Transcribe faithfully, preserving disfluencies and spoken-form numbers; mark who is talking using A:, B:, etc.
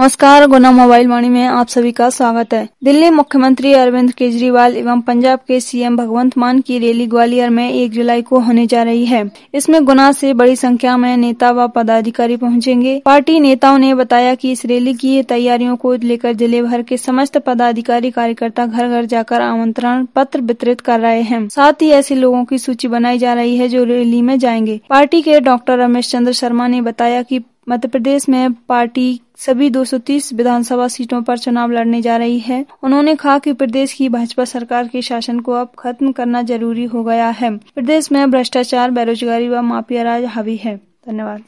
A: नमस्कार, गुना मोबाइल वाणी में आप सभी का स्वागत है। दिल्ली मुख्यमंत्री अरविंद केजरीवाल एवं पंजाब के सीएम भगवंत मान की रैली ग्वालियर में एक जुलाई को होने जा रही है। इसमें गुना से बड़ी संख्या में नेता व पदाधिकारी पहुंचेंगे। पार्टी नेताओं ने बताया कि इस रैली की तैयारियों को लेकर जिले भर के समस्त पदाधिकारी कार्यकर्ता घर घर जाकर आमंत्रण पत्र वितरित कर रहे हैं। साथ ही ऐसे लोगों की सूची बनाई जा रही है जो रैली में जाएंगे। पार्टी के डॉक्टर रमेश चंद्र शर्मा ने बताया कि मध्य प्रदेश में पार्टी सभी दो सौ तीस विधानसभा सीटों पर चुनाव लड़ने जा रही है। उन्होंने कहा कि प्रदेश की भाजपा सरकार के शासन को अब खत्म करना जरूरी हो गया है। प्रदेश में भ्रष्टाचार, बेरोजगारी व माफिया राज हावी है। धन्यवाद।